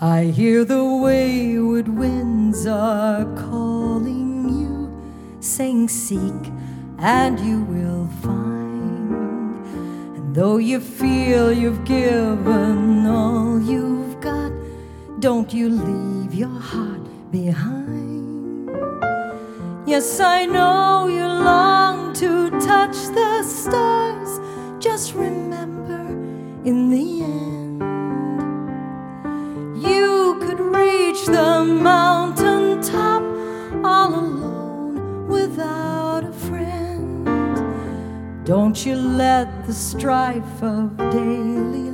I hear the wayward winds are calling you, saying seek and you will find. And though you feel you've given all you've got, don't you leave your heart behind. Yes, I know you long to touch the stars. Just remember, in the end, you could reach the mountain top all alone without a friend. Don't you let the strife of daily